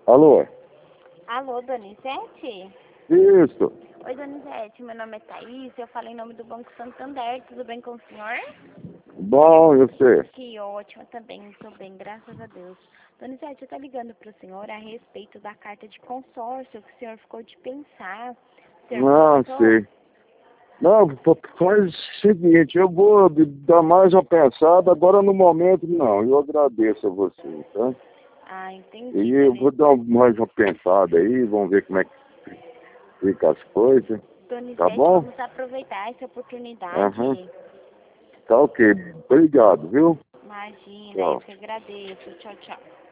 Alô? Alô, Donizete? Isso. Oi, Donizete, meu nome é Thaís, eu falo em nome do Banco Santander, tudo bem com o senhor? Bom, e você? Que ótimo, também estou bem, graças a Deus. Donizete, eu estou ligando para o senhor a respeito da carta de consórcio que o senhor ficou de pensar. O senhor Não, gostou? sei. Não, faz o seguinte, eu vou dar mais uma pensada, agora no momento não, eu agradeço a você, tá? Ah, entendi, E eu vou dar mais uma pensada aí, vamos ver como é que fica as coisas, tá Donizete, bom? vamos aproveitar essa oportunidade. Aham. Tá ok, obrigado, viu? Imagina, eu Tchau. que agradeço. Tchau, tchau.